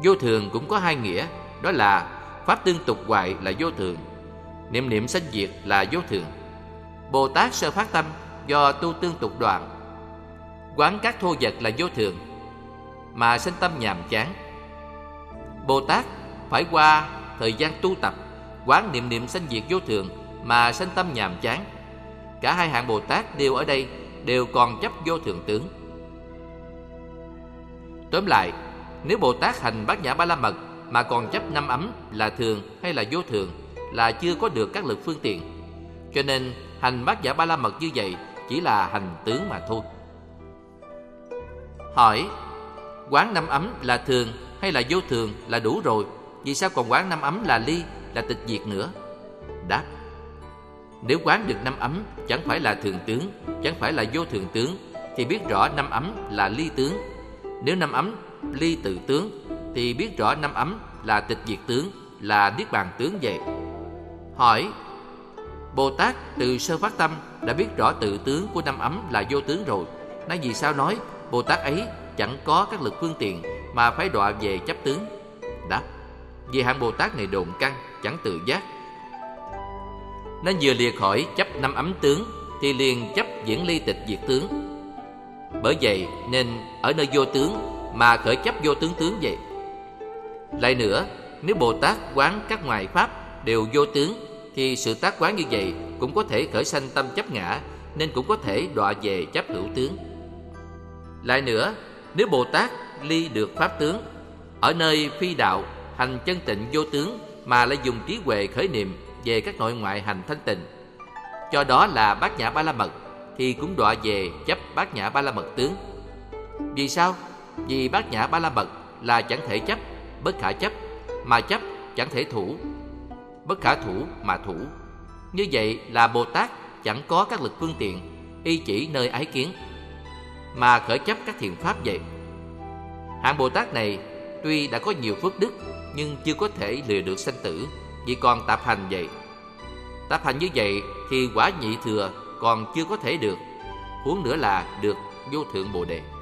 Vô thường cũng có hai nghĩa, đó là pháp tương tục hoại là vô thường, niệm niệm sanh diệt là vô thường. Bồ Tát sơ phát tâm do tu tương tục đoạn, quán các thô vật là vô thường mà sanh tâm nhàm chán. Bồ Tát phải qua thời gian tu tập, quán niệm niệm sanh diệt vô thường mà sanh tâm nhàm chán. Cả hai hạng Bồ Tát đều ở đây đều còn chấp vô thường tướng. Tóm lại, nếu Bồ Tát hành Bát Nhã Ba La Mật mà còn chấp năm ấm là thường hay là vô thường là chưa có được các lực phương tiện. Cho nên hành Bát Nhã Ba La Mật như vậy chỉ là hành tướng mà thôi. Hỏi: quán năm ấm là thường hay là vô thường là đủ rồi, vì sao còn quán năm ấm là ly, là tịch diệt nữa? Đáp: nếu quán được năm ấm chẳng phải là thường tướng, chẳng phải là vô thường tướng, thì biết rõ năm ấm là ly tướng. Nếu năm ấm ly tự tướng thì biết rõ năm ấm là tịch diệt tướng, là niết bàn tướng vậy. Hỏi: Bồ Tát từ sơ phát tâm đã biết rõ tự tướng của năm ấm là vô tướng rồi, nói vì sao nói Bồ Tát ấy chẳng có các lực phương tiện mà phải đọa về chấp tướng? Đáp: vì hạng Bồ Tát này độn căn, chẳng tự giác, nên vừa lìa khỏi chấp năm ấm tướng thì liền chấp diễn ly tịch diệt tướng. Bởi vậy nên ở nơi vô tướng mà khởi chấp vô tướng tướng vậy. Lại nữa, nếu Bồ Tát quán các ngoại pháp đều vô tướng thì sự tác quán như vậy cũng có thể khởi sanh tâm chấp ngã, nên cũng có thể đọa về chấp hữu tướng. Lại nữa, nếu Bồ Tát ly được pháp tướng, ở nơi phi đạo hành chân tịnh vô tướng mà lại dùng trí huệ khởi niệm về các nội ngoại hành thanh tịnh, cho đó là Bát Nhã Ba La Mật, thì cũng đọa về chấp Bát Nhã Ba La Mật tướng. Vì sao? Vì Bát Nhã Ba La Mật là chẳng thể chấp, bất khả chấp, mà chấp chẳng thể thủ, bất khả thủ mà thủ. Như vậy là Bồ Tát chẳng có các lực phương tiện, y chỉ nơi ái kiến mà khởi chấp các thiện pháp vậy. Hạng Bồ Tát này tuy đã có nhiều phước đức nhưng chưa có thể lìa được sanh tử, vì còn tạp hành vậy. Tạp hành như vậy thì quả nhị thừa còn chưa có thể được, huống nữa là được vô thượng Bồ Đề.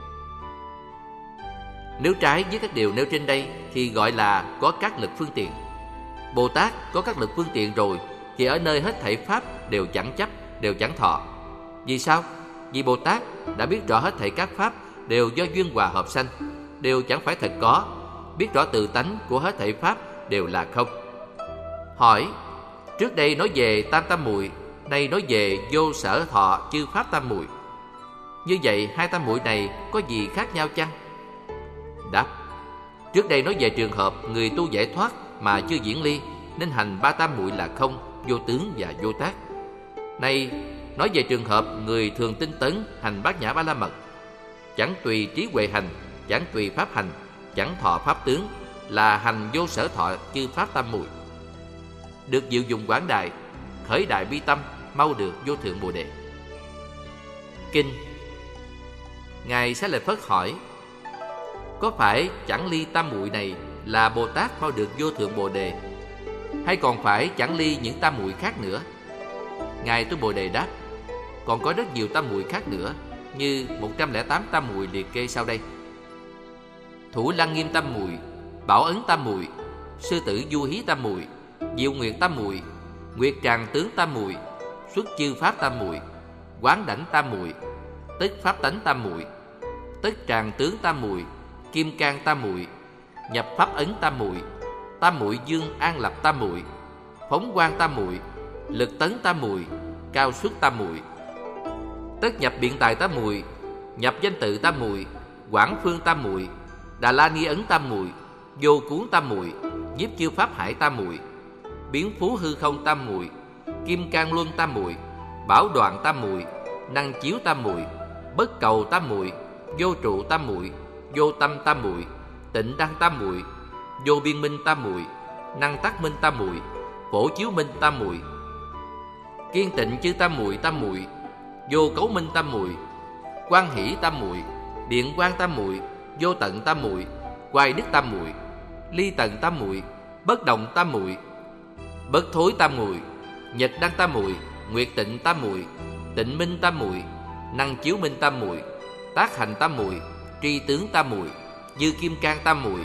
Nếu trái với các điều nêu trên đây thì gọi là có các lực phương tiện. Bồ Tát có các lực phương tiện rồi thì ở nơi hết thảy pháp đều chẳng chấp, đều chẳng thọ. Vì sao? Vì Bồ Tát đã biết rõ hết thảy các pháp đều do duyên hòa hợp sanh, đều chẳng phải thật có, biết rõ tự tánh của hết thảy pháp đều là không. Hỏi: trước đây nói về tam tam muội, nay nói về vô sở thọ chư pháp tam muội, như vậy hai tam muội này có gì khác nhau chăng? Đáp: trước đây nói về trường hợp người tu giải thoát mà chưa diễn ly, nên hành ba tam muội là không, vô tướng và vô tác. Nay nói về trường hợp người thường tinh tấn hành Bát Nhã Ba La Mật, chẳng tùy trí huệ hành, chẳng tùy pháp hành, chẳng thọ pháp tướng, là hành vô sở thọ chư pháp tam muội, được diệu dụng quảng đại, khởi đại bi tâm, mau được vô thượng Bồ Đề. Kinh. Ngài Xá Lợi Phất hỏi: có phải chẳng ly tam muội này là Bồ Tát mau được vô thượng Bồ Đề, hay còn phải chẳng ly những tam muội khác nữa? Ngài Tu Bồ Đề đáp: còn có rất nhiều tam muội khác nữa, như 108 tam muội liệt kê sau đây: Thủ Lăng Nghiêm tam muội, Bảo Ấn tam muội, Sư Tử Du Hí tam muội, Diệu Nguyệt tam muội, Nguyệt Tràng Tướng tam muội, Xuất Chư Pháp tam muội, Quán Đảnh tam muội, Tức Pháp Tánh tam muội, Tức Tràng Tướng tam muội, Kim Cang tam muội, Nhập Pháp Ấn tam muội, Tam muội Dương An Lập tam muội, Phóng Quang tam muội, Lực Tấn tam muội, Cao Xuất tam muội, Tất Nhập Biện Tài tam muội, Nhập Danh Tự tam muội, Quảng Phương tam muội, Đà La Ni Ấn tam muội, Vô Cuốn tam muội, Nhiếp Chiêu Pháp Hải tam muội, Biến Phú Hư Không tam muội, Kim Cang Luân tam muội, Bảo Đoạn tam muội, Năng Chiếu tam muội, Bất Cầu tam muội, Vô Trụ tam muội, Vô Tâm tam muội, Tịnh Đăng tam muội, Vô Biên Minh tam muội, Năng Tắc Minh tam muội, Phổ Chiếu Minh tam muội, Kiên Tịnh Chư tam muội, Vô Cấu Minh tam muội, Quan Hỷ tam muội, Điện Quang tam muội, Vô Tận tam muội, Hoài Đức tam muội, Ly Tận tam muội, Bất Động tam muội, Bất Thối tam muội, Nhật Đăng tam muội, Nguyệt Tịnh tam muội, Tịnh Minh tam muội, Năng Chiếu Minh tam muội, Tác Hành tam muội, Tri Tướng tam muội, Dư Kim Cang tam muội,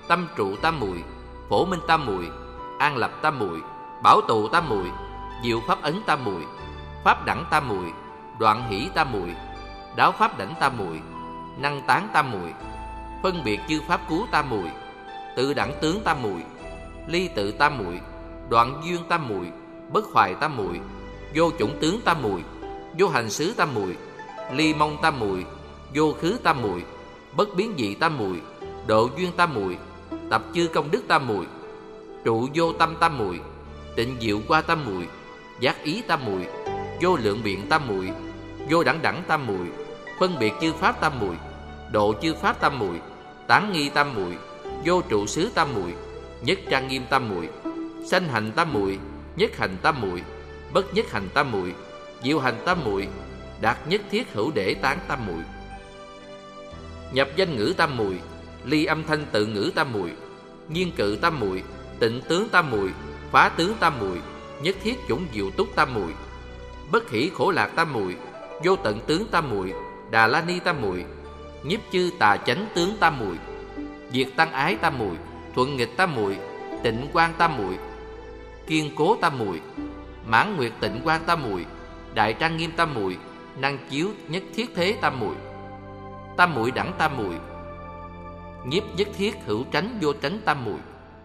tâm trụ tam muội, phổ minh tam muội, an lập tam muội, bảo tụ tam muội, diệu pháp ấn tam muội, pháp đẳng tam muội, đoạn hỷ tam muội, đáo pháp đảnh tam muội, năng tán tam muội, phân biệt chư pháp cứu tam muội, tự đẳng tướng tam muội, ly tự tam muội, đoạn duyên tam muội, bất hoại tam muội, vô chủng tướng tam muội, vô hành xứ tam muội, ly mông tam muội, vô khứ tam muội, bất biến dị tam muội, độ duyên tam muội, tập chư công đức tam muội, trụ vô tâm tam muội, tịnh diệu qua tam muội, giác ý tam muội, vô lượng biện tam muội, vô đẳng đẳng tam muội, phân biệt chư pháp tam muội, độ chư pháp tam muội, tán nghi tam muội, vô trụ xứ tam muội, nhất trang nghiêm tam muội, sanh hành tam muội, nhất hành tam muội, bất nhất hành tam muội, diệu hành tam muội, đạt nhất thiết hữu để tán tam muội, nhập danh ngữ tam muội, ly âm thanh tự ngữ tam muội, nhiên cự tam muội, tịnh tướng tam muội, phá tướng tam muội, nhất thiết chủng diệu túc tam muội, bất hỷ khổ lạc tam muội, vô tận tướng tam muội, đà la ni tam muội, nhiếp chư tà chánh tướng tam muội, diệt tăng ái tam muội, thuận nghịch tam muội, tịnh quang tam muội, kiên cố tam muội, mãn nguyệt tịnh quang tam muội, đại trang nghiêm tam muội, năng chiếu nhất thiết thế tam muội, tam muội đẳng tam muội, nhiếp nhất thiết hữu tránh vô tránh tam muội,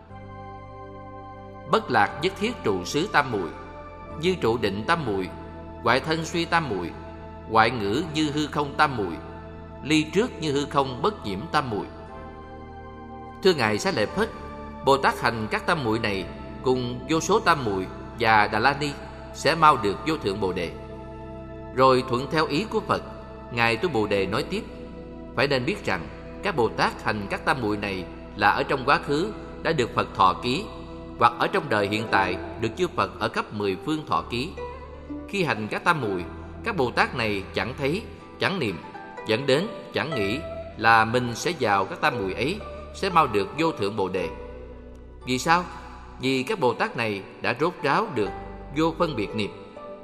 bất lạc nhất thiết trụ xứ tam muội, dư trụ định tam muội, ngoại thân suy tam muội, ngoại ngữ như hư không tam muội, ly trước như hư không bất nhiễm tam muội. Thưa ngài Xá Lợi Phất, Bồ Tát hành các tam muội này cùng vô số tam muội và Đà La Ni sẽ mau được vô thượng Bồ đề. Rồi thuận theo ý của Phật, ngài Tu Bồ Đề nói tiếp: phải nên biết rằng các Bồ Tát hành các tam muội này là ở trong quá khứ đã được Phật thọ ký, hoặc ở trong đời hiện tại được chư Phật ở khắp 10 phương thọ ký. Khi hành các tam muội, các Bồ Tát này chẳng thấy, chẳng niệm, dẫn đến chẳng nghĩ là mình sẽ vào các tam muội ấy, sẽ mau được vô thượng Bồ đề. Vì sao? Vì các Bồ Tát này đã rốt ráo được vô phân biệt niệm.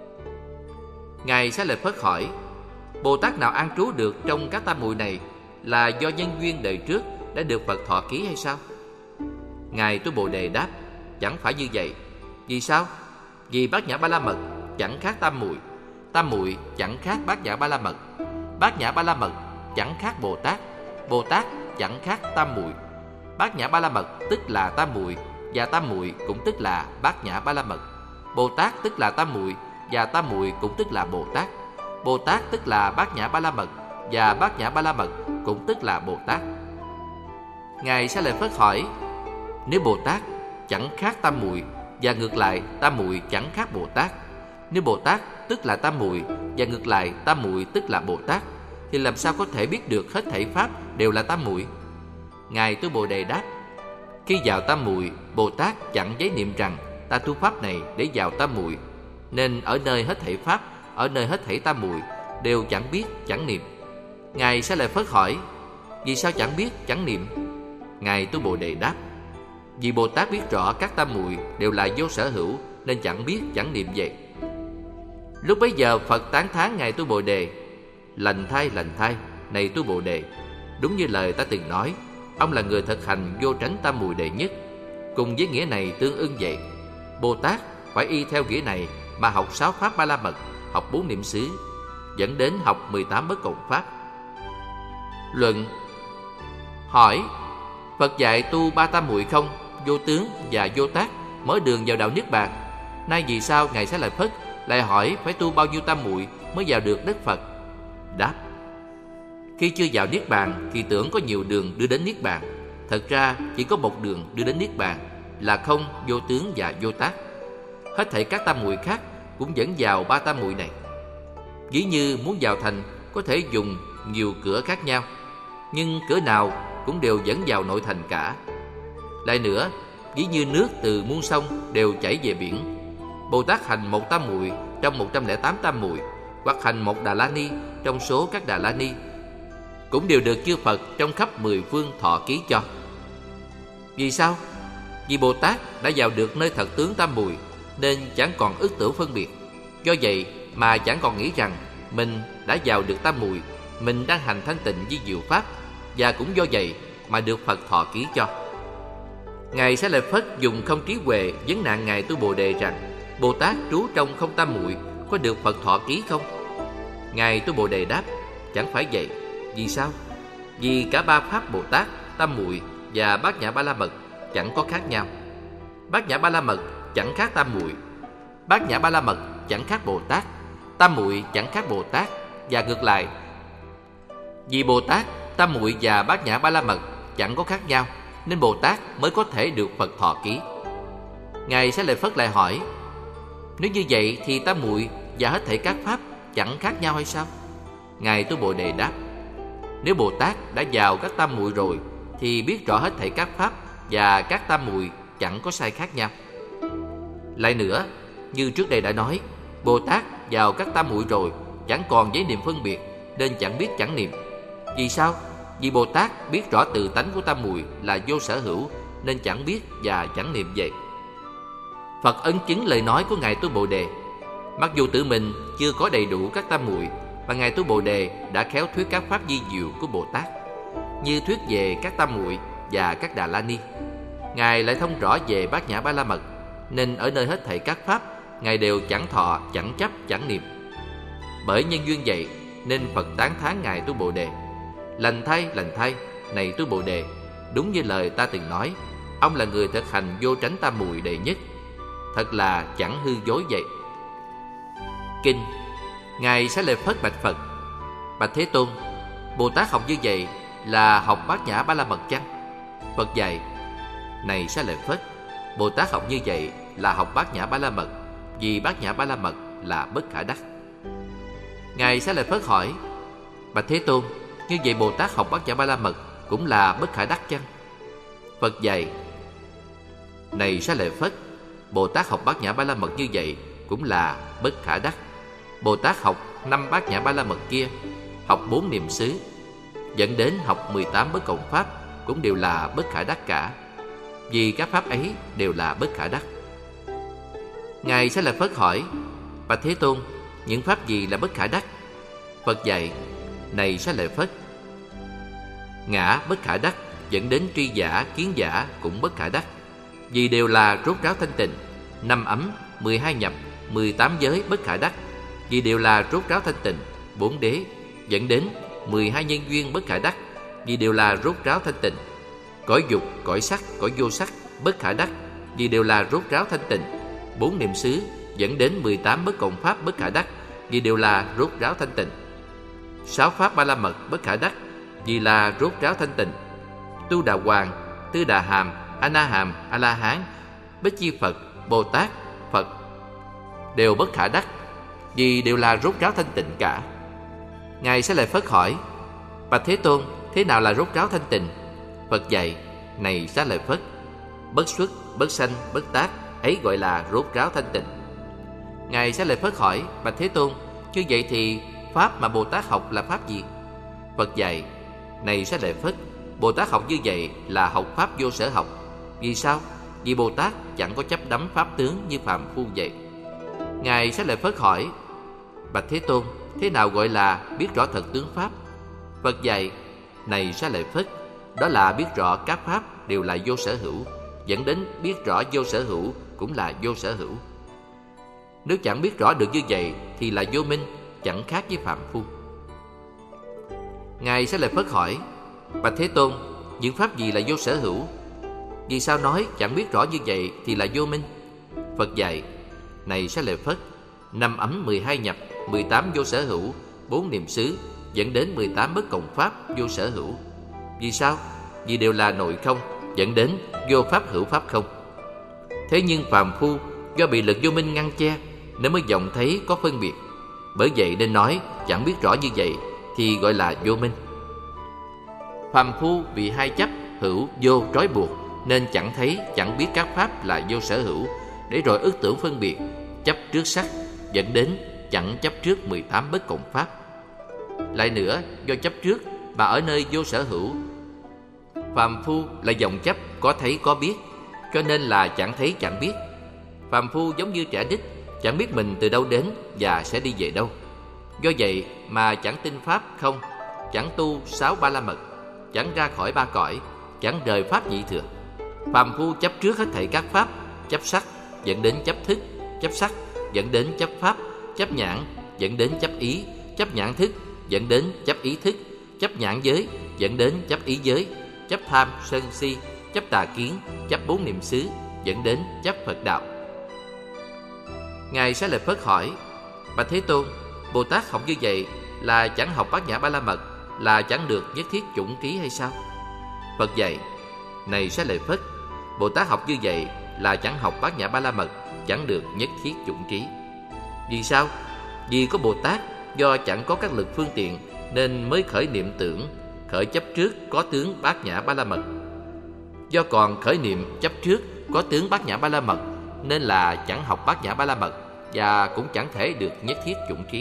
Ngài Xá Lợi Phất hỏi: Bồ Tát nào an trú được trong các tam muội này là do nhân duyên đời trước đã được Phật thọ ký hay sao? Ngài Tu Bồ Đề đáp: chẳng phải như vậy. Vì sao? Vì Bát Nhã Ba La Mật chẳng khác tam muội, tam muội chẳng khác Bát Nhã Ba La Mật, Bát Nhã Ba La Mật chẳng khác Bồ Tát, Bồ Tát chẳng khác tam muội. Bát Nhã Ba La Mật tức là tam muội, và tam muội cũng tức là Bát Nhã Ba La Mật. Bồ Tát tức là tam muội, và tam muội cũng tức là Bồ Tát. Bồ Tát tức là Bát Nhã Ba La Mật, và Bát Nhã Ba La Mật cũng tức là Bồ Tát. Ngài Xá Lợi Phất hỏi: nếu Bồ Tát chẳng khác tam muội, và ngược lại tam muội chẳng khác Bồ Tát, nếu Bồ Tát tức là tam muội, và ngược lại tam muội tức là Bồ Tát, thì làm sao có thể biết được hết thảy pháp đều là tam muội? Ngài Tu Bồ Đề đáp: khi vào tam muội, Bồ Tát chẳng giấy niệm rằng ta tu pháp này để vào tam muội, nên ở nơi hết thảy pháp, ở nơi hết thảy tam muội đều chẳng biết, chẳng niệm. Ngài Xá Lợi Phất hỏi: vì sao chẳng biết, chẳng niệm? Ngài Tu Bồ Đề đáp: vì Bồ Tát biết rõ các tam muội đều là vô sở hữu, nên chẳng biết, chẳng niệm vậy. Lúc bấy giờ Phật tán thán ngài Tu Bồ Đề: lành thay, này Tu Bồ Đề, đúng như lời ta từng nói, ông là người thực hành vô tránh tam muội đệ nhất. Cùng với nghĩa này tương ưng vậy, Bồ Tát phải y theo nghĩa này mà học 6 pháp Ba La Mật, học 4 niệm xứ, dẫn đến học 18 bất cộng pháp. Luận: hỏi, Phật dạy tu 3 tam muội không, vô tướng và vô tác, mở đường vào đạo Niết Bàn. Nay vì sao ngài Xá Lợi Phất lại hỏi phải tu bao nhiêu tam muội mới vào được đất Phật? Đáp: khi chưa vào Niết Bàn thì tưởng có nhiều đường đưa đến Niết Bàn. Thật ra chỉ có một đường đưa đến Niết Bàn là không, vô tướng và vô tác. Hết thảy các tam muội khác cũng dẫn vào 3 tam muội này. Ví như muốn vào thành có thể dùng nhiều cửa khác nhau, nhưng cửa nào cũng đều dẫn vào nội thành cả. Lại nữa, ví như nước từ muôn sông đều chảy về biển. Bồ Tát hành một tam muội trong 108 tam muội, hoặc hành một Đà La Ni trong số các Đà La Ni, cũng đều được chư Phật trong khắp 10 phương thọ ký cho. Vì sao? Vì Bồ Tát đã vào được nơi thật tướng tam muội, nên chẳng còn ức tưởng phân biệt. Do vậy mà chẳng còn nghĩ rằng mình đã vào được tam muội, mình đang hành thanh tịnh với diệu pháp, và cũng do vậy mà được Phật thọ ký cho. Ngài Xá Lợi Phất dùng không trí huệ vấn nạn Ngài Tu Bồ Đề rằng Bồ Tát trú trong không tam muội có được Phật thọ ký không? Ngài Tu Bồ Đề đáp: chẳng phải vậy. Vì sao? Vì cả ba pháp Bồ Tát, tam muội và Bát Nhã Ba La Mật chẳng có khác nhau. Bát Nhã Ba La Mật chẳng khác tam muội, Bát Nhã Ba La Mật chẳng khác Bồ Tát, tam muội chẳng khác Bồ Tát, và ngược lại. Vì Bồ Tát, tam muội và Bát Nhã Ba La Mật chẳng có khác nhau, nên Bồ Tát mới có thể được Phật thọ ký. Ngài Xá Lợi Phất lại hỏi: nếu như vậy thì tam muội và hết thảy các pháp chẳng khác nhau hay sao? Ngài Tu Bồ Đề đáp: nếu Bồ Tát đã vào các tam muội rồi thì biết rõ hết thảy các pháp và các tam muội chẳng có sai khác nhau. Lại nữa, như trước đây đã nói, Bồ Tát vào các tam muội rồi chẳng còn giấy niệm phân biệt, nên chẳng biết chẳng niệm. Vì sao? Vì Bồ Tát biết rõ tự tánh của tam muội là vô sở hữu, nên chẳng biết và chẳng niệm vậy. Phật ấn chứng lời nói của Ngài Tu Bồ Đề. Mặc dù tự mình chưa có đầy đủ các tam muội, mà Ngài Tu Bồ Đề đã khéo thuyết các pháp vi diệu của Bồ Tát, như thuyết về các tam muội và các Đà La Ni. Ngài lại thông rõ về Bát Nhã Ba La Mật, nên ở nơi hết thảy các pháp, Ngài đều chẳng thọ, chẳng chấp, chẳng niệm. Bởi nhân duyên vậy, nên Phật tán thán Ngài Tu Bồ Đề: lành thay, này Tu Bồ Đề, đúng như lời ta từng nói, ông là người thực hành vô tránh tam muội đệ nhất. Thật là chẳng hư dối vậy. Kinh. Ngài Xá Lợi Phất bạch Phật: bạch Thế Tôn, Bồ Tát học như vậy là học Bát Nhã Ba La Mật chăng? Phật dạy: này Xá Lợi Phất, Bồ Tát học như vậy là học Bát Nhã Ba La Mật, vì Bát Nhã Ba La Mật là bất khả đắc. Ngài Xá Lợi Phất hỏi: bạch Thế Tôn, như vậy Bồ Tát học Bát Nhã Ba La Mật cũng là bất khả đắc chăng? Phật dạy: này Xá Lợi Phất, Bồ Tát học Bát Nhã Ba La Mật như vậy cũng là bất khả đắc. Bồ Tát học 5 Bát Nhã Ba La Mật kia, học 4 niệm xứ, dẫn đến học 18 bất cộng pháp cũng đều là bất khả đắc cả, vì các pháp ấy đều là bất khả đắc. Ngài Xá Lợi Phất hỏi: bạch Thế Tôn, những pháp gì là bất khả đắc? Phật dạy: này Xá Lợi Phất, ngã bất khả đắc dẫn đến tri giả, kiến giả cũng bất khả đắc, vì đều là rốt ráo thanh tịnh. 5 ấm, 12 nhập, 18 giới bất khả đắc, vì đều là rốt ráo thanh tịnh. 4 đế dẫn đến 12 nhân duyên bất khả đắc, vì đều là rốt ráo thanh tịnh. Cõi dục, cõi sắc, cõi vô sắc bất khả đắc, vì đều là rốt ráo thanh tịnh. 4 niệm xứ dẫn đến 18 bất cộng pháp bất khả đắc, vì đều là rốt ráo thanh tịnh. 6 pháp Ba La Mật bất khả đắc, vì là rốt ráo thanh tịnh. Tu Đà Hoàng, Tư Đà Hàm, A Na Hàm, A La Hán, Bích Chi Phật, Bồ Tát, Phật đều bất khả đắc, vì đều là rốt ráo thanh tịnh cả. Ngài Xá Lợi Phất hỏi: bạch Thế Tôn, thế nào là rốt ráo thanh tịnh? Phật dạy: này Xá Lợi Phất, bất xuất, bất sanh, bất tác, ấy gọi là rốt ráo thanh tịnh. Ngài Xá Lợi Phất hỏi: bạch Thế Tôn, như vậy thì pháp mà Bồ Tát học là pháp gì? Phật dạy: này Xá Lợi Phất, Bồ Tát học như vậy là học pháp vô sở học. Vì sao? Vì Bồ Tát chẳng có chấp đắm pháp tướng như phàm phu vậy. Ngài Xá Lợi Phất hỏi: bạch Thế Tôn, thế nào gọi là biết rõ thật tướng pháp? Phật dạy: này Xá Lợi Phất, đó là biết rõ các pháp đều là vô sở hữu, dẫn đến biết rõ vô sở hữu cũng là vô sở hữu. Nếu chẳng biết rõ được như vậy thì là vô minh, chẳng khác với phàm phu. Ngài Xá Lợi Phất hỏi: bạch Thế Tôn, những pháp gì là vô sở hữu? Vì sao nói chẳng biết rõ như vậy thì là vô minh? Phật dạy: này Xá Lợi Phất, 5 ấm, 12 nhập, 18 vô sở hữu, 4 niệm xứ dẫn đến 18 bất cộng pháp vô sở hữu. Vì sao? Vì đều là nội không, dẫn đến vô pháp hữu pháp không. Thế nhưng phàm phu do bị lực vô minh ngăn che nên mới vọng thấy có phân biệt. Bởi vậy nên nói chẳng biết rõ như vậy thì gọi là vô minh. Phàm phu bị hai chấp hữu vô trói buộc nên chẳng thấy, chẳng biết các pháp là vô sở hữu, để rồi ức tưởng phân biệt, chấp trước sắc, dẫn đến chẳng chấp trước 18 bất cộng pháp. Lại nữa, do chấp trước mà ở nơi vô sở hữu, phàm phu là vọng chấp có thấy có biết, cho nên là chẳng thấy chẳng biết. Phàm phu giống như trẻ nít, chẳng biết mình từ đâu đến và sẽ đi về đâu. Do vậy mà chẳng tin pháp không, chẳng tu 6 Ba La Mật, chẳng ra khỏi 3 cõi, chẳng rời pháp nhị thừa. Phàm phu chấp trước hết thảy các pháp, chấp sắc dẫn đến chấp thức, chấp sắc dẫn đến chấp pháp, chấp nhãn dẫn đến chấp ý, chấp nhãn thức dẫn đến chấp ý thức, chấp nhãn giới dẫn đến chấp ý giới, chấp tham sân si, chấp tà kiến, chấp bốn niệm xứ dẫn đến chấp Phật đạo. Ngài Xá Lợi Phất hỏi: Bạch Thế Tôn, Bồ Tát học như vậy là chẳng học Bát Nhã Ba La Mật, là chẳng được nhất thiết chủng trí hay sao? Phật dạy: Này Xá Lợi Phất, Bồ Tát học như vậy là chẳng học Bát Nhã Ba La Mật, chẳng được nhất thiết chủng trí. Vì sao? Vì có Bồ Tát do chẳng có các lực phương tiện nên mới khởi niệm tưởng, khởi chấp trước có tướng Bát Nhã Ba La Mật. Do còn khởi niệm chấp trước có tướng Bát Nhã Ba La Mật nên là chẳng học Bát Nhã Ba La Mật và cũng chẳng thể được nhất thiết chủng trí.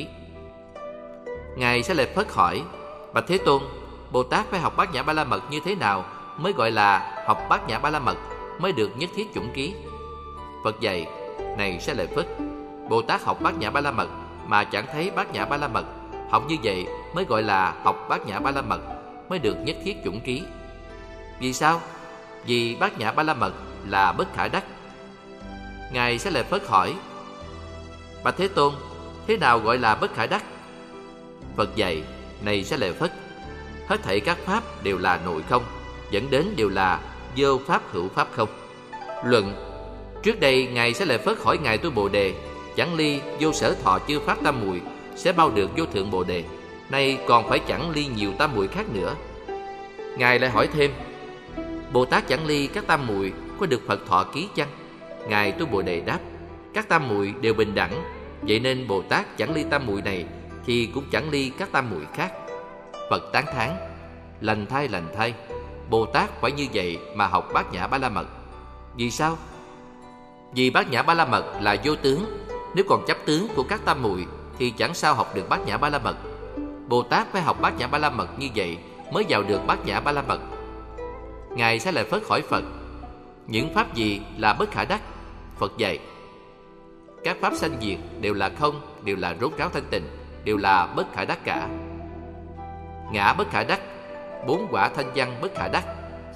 Ngài Xá Lợi Phất hỏi: Bạch Thế Tôn, Bồ Tát phải học Bát Nhã Ba La Mật như thế nào mới gọi là học Bát Nhã Ba La Mật, mới được nhất thiết chủng trí? Phật dạy: Này Xá Lợi Phất, Bồ Tát học Bát Nhã Ba La Mật mà chẳng thấy Bát Nhã Ba La Mật, học như vậy mới gọi là học Bát Nhã Ba La Mật, mới được nhất thiết chủng trí. Vì sao? Vì Bát Nhã Ba La Mật là bất khả đắc. Ngài Xá Lợi Phất hỏi: Bạch Thế Tôn, thế nào gọi là bất khả đắc? Phật dạy: Này Xá Lợi Phất, hết thảy các pháp đều là nội không, dẫn đến đều là vô pháp hữu pháp không. Luận: Trước đây Ngài Xá Lợi Phất hỏi Ngài Tu Bồ Đề: Chẳng ly vô sở thọ chư pháp tam muội sẽ bao được vô thượng Bồ Đề, nay còn phải chẳng ly nhiều tam muội khác nữa. Ngài lại hỏi thêm: Bồ Tát chẳng ly các tam muội có được Phật thọ ký chăng? Ngài Tu Bồ Đề đáp: Các tam muội đều bình đẳng, vậy nên Bồ Tát chẳng ly tam muội này thì cũng chẳng ly các tam muội khác. Phật tán thán: Lành thay, Bồ Tát phải như vậy mà học Bát Nhã Ba La Mật. Vì sao? Vì Bát Nhã Ba La Mật là vô tướng, nếu còn chấp tướng của các tam muội thì chẳng sao học được Bát Nhã Ba La Mật. Bồ Tát phải học Bát Nhã Ba La Mật như vậy mới vào được Bát Nhã Ba La Mật. Ngài Xá Lợi Phất hỏi Phật: Những pháp gì là bất khả đắc? Phật dạy: Các pháp sanh diệt đều là không, đều là rốt ráo thanh tịnh, đều là bất khả đắc cả. Ngã bất khả đắc, bốn quả thanh văn bất khả đắc,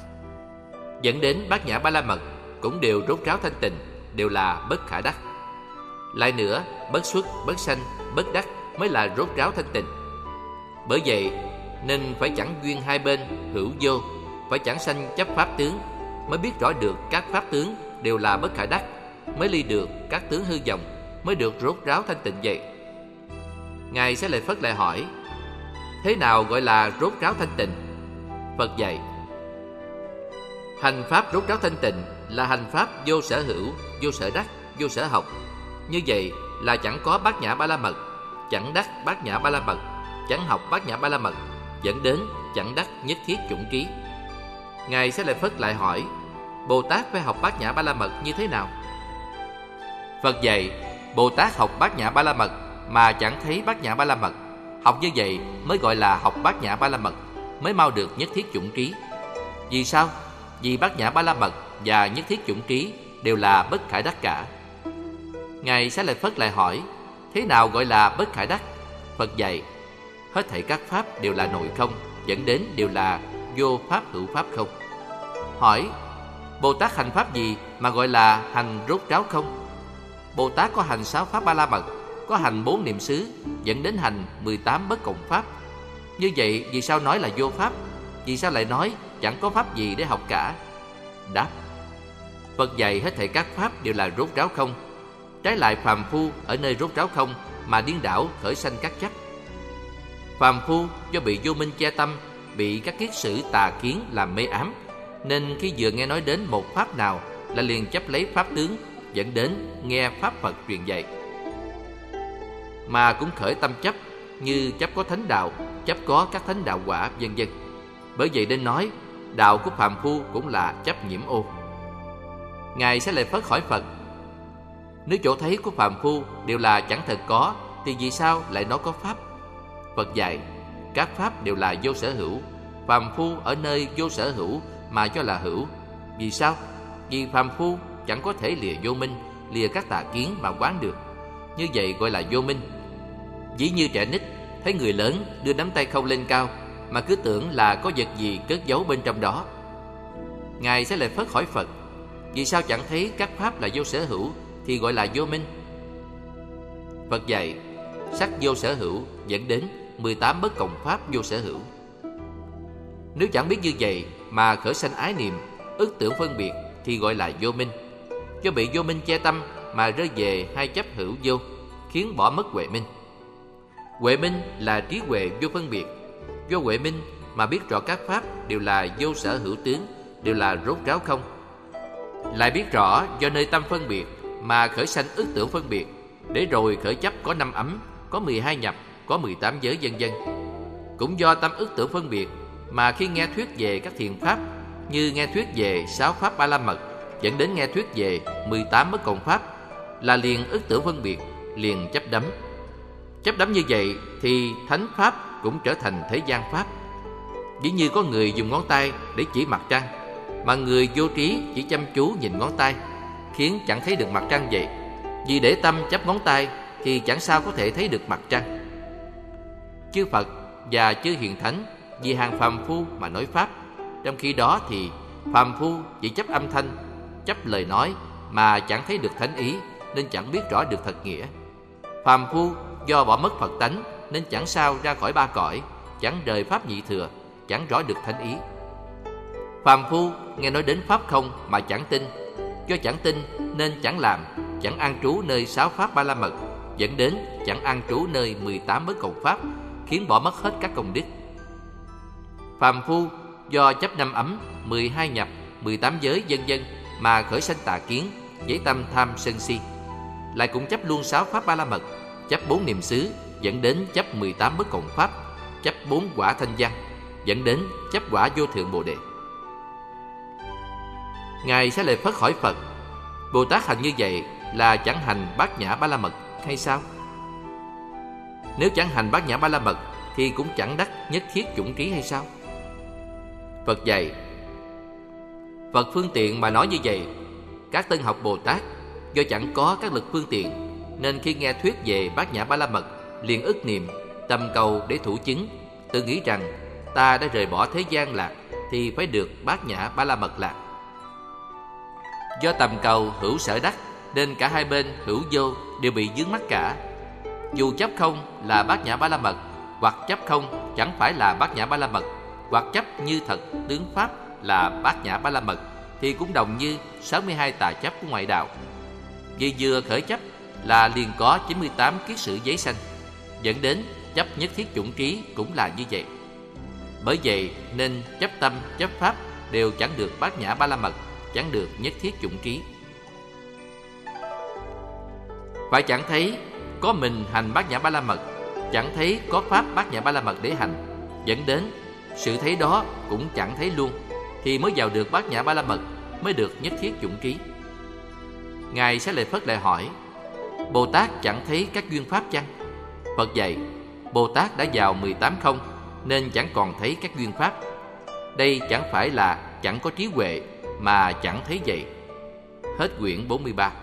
dẫn đến Bát Nhã Ba La Mật cũng đều rốt ráo thanh tịnh, đều là bất khả đắc. Lại nữa, bất xuất, bất sanh, bất đắc mới là rốt ráo thanh tịnh. Bởi vậy nên phải chẳng duyên hai bên hữu vô, phải chẳng sanh chấp pháp tướng, mới biết rõ được các pháp tướng đều là bất khả đắc, mới ly được các tướng hư vọng, mới được rốt ráo thanh tịnh vậy. Ngài Xá Lợi Phất lại hỏi: Thế nào gọi là rốt ráo thanh tịnh? Phật dạy: Hành pháp rốt ráo thanh tịnh là hành pháp vô sở hữu, vô sở đắc, vô sở học. Như vậy là chẳng có Bát Nhã Ba La Mật, chẳng đắc Bát Nhã Ba La Mật, chẳng học Bát Nhã Ba La Mật, dẫn đến chẳng đắc nhất thiết chủng trí. Ngài Xá Lợi Phất lại hỏi: Bồ Tát phải học Bát Nhã Ba La Mật như thế nào? Phật dạy: Bồ Tát học Bát Nhã Ba La Mật mà chẳng thấy Bát Nhã Ba La Mật, học như vậy mới gọi là học Bát Nhã Ba La Mật, mới mau được nhất thiết chủng trí. Vì sao? Vì Bát Nhã Ba La Mật và nhất thiết chủng trí đều là bất khả đắc cả. Ngài Xá Lợi Phất lại hỏi: Thế nào gọi là bất khả đắc? Phật dạy: Hết thảy các pháp đều là nội không, dẫn đến đều là vô pháp hữu pháp không. Hỏi: Bồ Tát hành pháp gì mà gọi là hành rốt ráo không? Bồ Tát có hành 6 pháp Ba La Mật, có hành 4 niệm xứ, dẫn đến hành 18 bất cộng pháp. Như vậy vì sao nói là vô pháp? Vì sao lại nói chẳng có pháp gì để học cả? Đáp: Phật dạy hết thảy các pháp đều là rốt ráo không. Trái lại phàm phu ở nơi rốt ráo không mà điên đảo khởi sanh các chấp. Phàm phu do bị vô minh che tâm, bị các kiết sử tà kiến làm mê ám, nên khi vừa nghe nói đến một pháp nào là liền chấp lấy pháp tướng, dẫn đến nghe pháp Phật truyền dạy, mà cũng khởi tâm chấp, như chấp có thánh đạo, chấp có các thánh đạo quả, vân vân. Bởi vậy nên nói đạo của phàm phu cũng là chấp nhiễm ô. Ngài sẽ lại phất hỏi Phật: Nếu chỗ thấy của phàm phu đều là chẳng thật có, thì vì sao lại nói có pháp? Phật dạy: Các pháp đều là vô sở hữu. Phàm phu ở nơi vô sở hữu mà cho là hữu. Vì sao? Vì phàm phu chẳng có thể lìa vô minh, lìa các tà kiến mà quán được. Như vậy gọi là vô minh. Ví như trẻ nít thấy người lớn đưa nắm tay khâu lên cao mà cứ tưởng là có vật gì cất giấu bên trong đó. Ngài sẽ lại phất hỏi Phật: Vì sao chẳng thấy các pháp là vô sở hữu thì gọi là vô minh? Phật dạy, sắc vô sở hữu dẫn đến 18 bất cộng pháp vô sở hữu. Nếu chẳng biết như vậy mà khởi sanh ái niệm, ức tưởng phân biệt thì gọi là vô minh. Do bị vô minh che tâm mà rơi về hai chấp hữu vô, khiến bỏ mất huệ minh. Huệ minh là trí huệ vô phân biệt. Do huệ minh mà biết rõ các pháp đều là vô sở hữu tướng, đều là rốt ráo không. Lại biết rõ do nơi tâm phân biệt mà khởi sanh ức tưởng phân biệt, để rồi khởi chấp có 5 ấm, có 12 nhập, có 18 giới vân vân. Cũng do tâm ức tưởng phân biệt mà khi nghe thuyết về các thiện pháp, như nghe thuyết về 6 pháp ba la mật, dẫn đến nghe thuyết về 18 bất cộng pháp, là liền ức tưởng phân biệt, liền chấp đắm. Chấp đắm như vậy thì thánh pháp cũng trở thành thế gian pháp. Ví như có người dùng ngón tay để chỉ mặt trăng, mà người vô trí chỉ chăm chú nhìn ngón tay, khiến chẳng thấy được mặt trăng vậy. Vì để tâm chấp ngón tay thì chẳng sao có thể thấy được mặt trăng. Chư Phật và chư hiền thánh vì hàng phàm phu mà nói pháp, trong khi đó thì phàm phu chỉ chấp âm thanh, chấp lời nói mà chẳng thấy được thánh ý, nên chẳng biết rõ được thật nghĩa. Phàm phu do bỏ mất Phật tánh nên chẳng sao ra khỏi ba cõi, chẳng rời pháp nhị thừa, chẳng rõ được thánh ý. Phàm phu nghe nói đến pháp không mà chẳng tin, do chẳng tin nên chẳng làm, chẳng an trú nơi 6 pháp ba la mật, dẫn đến chẳng an trú nơi 18 bất cộng pháp, khiến bỏ mất hết các công đức. Phàm phu do chấp 5 ấm, 12 nhập, 18 giới vân vân mà khởi sanh tà kiến, với tâm tham sân si. Lại cũng chấp luôn 6 pháp ba la mật, chấp 4 niệm xứ, dẫn đến chấp 18 bất cộng pháp, chấp 4 quả thanh văn, dẫn đến chấp quả vô thượng bồ đề. Ngài sẽ lại phất hỏi Phật: Bồ Tát hành như vậy là chẳng hành bát nhã ba la mật hay sao? Nếu chẳng hành bát nhã ba la mật thì cũng chẳng đắc nhất thiết chủng trí hay sao? Phật dạy: Phật phương tiện mà nói như vậy. Các tân học Bồ Tát do chẳng có các lực phương tiện, nên khi nghe thuyết về bát nhã ba la mật liền ức niệm, tầm cầu để thủ chứng, tự nghĩ rằng ta đã rời bỏ thế gian lạc thì phải được bát nhã ba la mật lạc. Do tầm cầu hữu sở đắc nên cả hai bên hữu vô đều bị vướng mắc cả. Dù chấp không là bát nhã ba la mật, hoặc chấp không chẳng phải là bát nhã ba la mật, hoặc chấp như thật tướng pháp là bát nhã ba la mật, thì cũng đồng như 62 tà chấp của ngoại đạo. Vì vừa khởi chấp là liền có 98 kiết sử giấy sanh, dẫn đến chấp nhất thiết chủng trí cũng là như vậy. Bởi vậy nên chấp tâm, chấp pháp đều chẳng được bát nhã ba la mật, chẳng được nhất thiết chủng trí. Phải chẳng thấy có mình hành bát nhã ba la mật, chẳng thấy có pháp bát nhã ba la mật để hành, dẫn đến sự thấy đó cũng chẳng thấy luôn, thì mới vào được bát nhã ba la mật, mới được nhất thiết chủng trí. Ngài sẽ lại phất lại hỏi: Bồ Tát chẳng thấy các duyên pháp chăng? Phật dạy: Bồ Tát đã vào 18 không, nên chẳng còn thấy các duyên pháp. Đây chẳng phải là chẳng có trí huệ, mà chẳng thấy vậy. Hết quyển 43.